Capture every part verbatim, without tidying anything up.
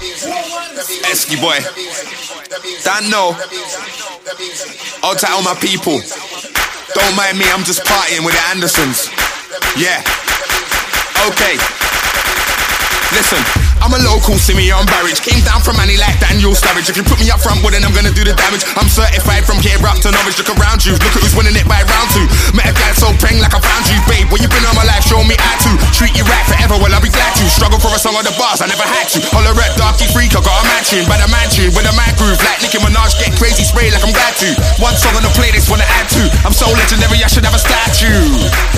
Esky boy. Don't know. I'll tell all my people. Don't mind me, I'm just partying with the Andersons. Yeah. Okay. Listen, I'm a local Simeon Barrage. Came down from Manny like Daniel Sturridge. If you put me up front, well then I'm gonna do the damage. I'm certified from here up to Norwich. Look around you, look at who's winning it by round two. Met a guy so prang like I found you, babe. When you been on my life, show me how to treat you right forever, well I'll be glad to. Struggle for a song on the bars, I never had to. Holler at Darky Freak, I got a man tune. By the man tune, with a man groove. Like Nicki Minaj, get crazy spray like I'm glad to. One song on the playlist, wanna add to. I'm so legendary, I should have a statue.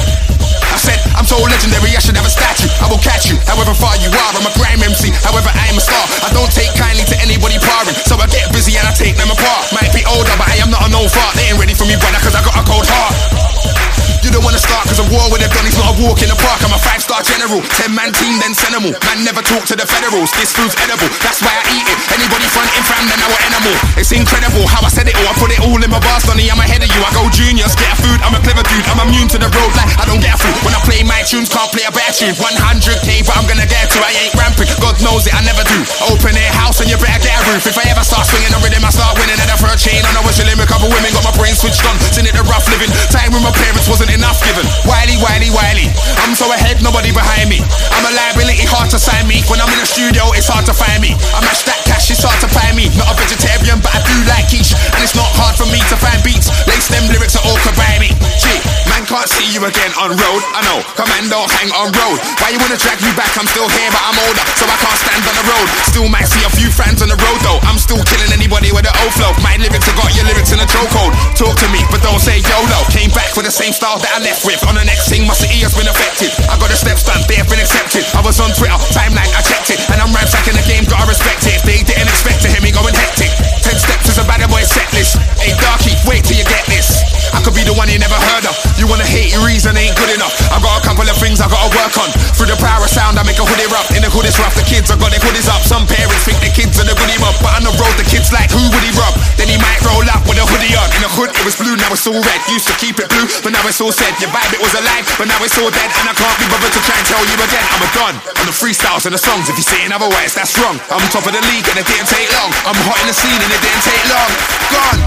I said, I'm so legendary, I should have a statue. I will catch you, however far you are. I'm a grime M C, however I am a star. I don't take kindly to anybody parring, so I get busy and I take them apart. Might be older, but I am not an old fart. They ain't ready for me, brother, cause I got a cold heart. You don't wanna start, cause a war with a gun is not a walk in the park. I'm a five-star general, ten-man team, then send them all. Man never talk to the federals, this food's edible, that's why I eat it. Anybody frontin' fam, then I will animal. It's incredible how I said it all, I put it all in my bars, Donny, I'm ahead of you. I go juniors, get a food, I'm a clever dude. I'm immune to the road like I don't get a food. When I play my tunes, can't play a better tune. one hundred K, but I'm gonna get to, I ain't ramping, God knows it, I never do. Open air house and you better get a roof. If I ever start swinging a rhythm, I start winning at a third chain. I know what's chilling with a couple women, got my brain switched on. Seen it the rough living, time with my parents wasn't enough given. Wiley, Wiley, Wiley, I'm so ahead, nobody behind me. I'm a liability, hard to sign me. When I'm in the studio, it's hard to find me. I mash that cash, it's hard to find me. Not a vegetarian, but I do like quiche, and it's not hard for me to find beats. Lace them lyrics are all could buy me. Gee, man can't see you again on road. I know, commando hang on road. Why you wanna drag me back? I'm still here, but I'm older, so I can't stand on the road. Still might see a few fans on the road though. I'm still killing anybody with the old flow. My lyrics have got your lyrics in a chokehold. Talk to me, but don't say YOLO. Came back with the same style that I left with. On the next thing, my city has been affected. I got the steps done, they have been accepted. I was on Twitter, timeline, I checked it, and I'm ransacking the game, gotta respect it. If they didn't expect to hear me going hectic, ten steps is a bad boy set list. Hey Darky, wait till you get this. I could be the one you never heard of. You wanna hate, your reason ain't good enough. I got a couple of things I gotta work on. Through the power of sound, I make a hoodie rough. In the hoodies rough, the kids, I got their hoodies up. Some parents think the kids are the goodie mob, but on the road, the kids like, who would he rob? Then he might roll up with a hoodie on. In the hood, it was blue, now it's all red. Used to keep it blue, but now it's all said. Your vibe, it was alive, but now it's all dead. And I can't be bothered to try and tell you again. I'm a don on the freestyles and the songs. If you're saying otherwise, that's wrong. I'm top of the league and it didn't take long. I'm hot in the scene and it didn't take long. Gone.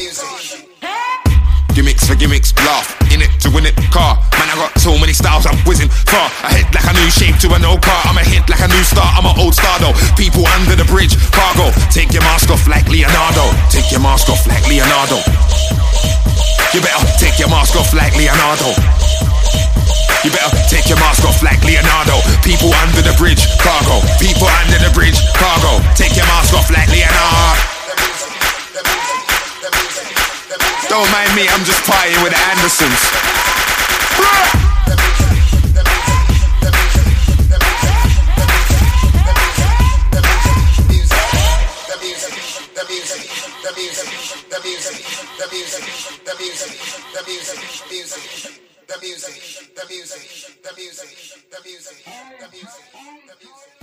Gimmicks for gimmicks, laugh, in it to win it, car. Man, I got so many styles, I'm whizzing far. I hit like a new shape to an old car. I'm a hit like a new star, I'm an old star though. People under the bridge, cargo. Take your mask off like Leonardo. Take your mask off like Leonardo. You better take your mask off like Leonardo. You better take your mask off like Leonardo. People under the bridge, cargo. People under the bridge, cargo. Take your mask off like Leonardo. Don't mind me, I'm just partying with the Andersons. The music, the music, the music, the music, the music, the music.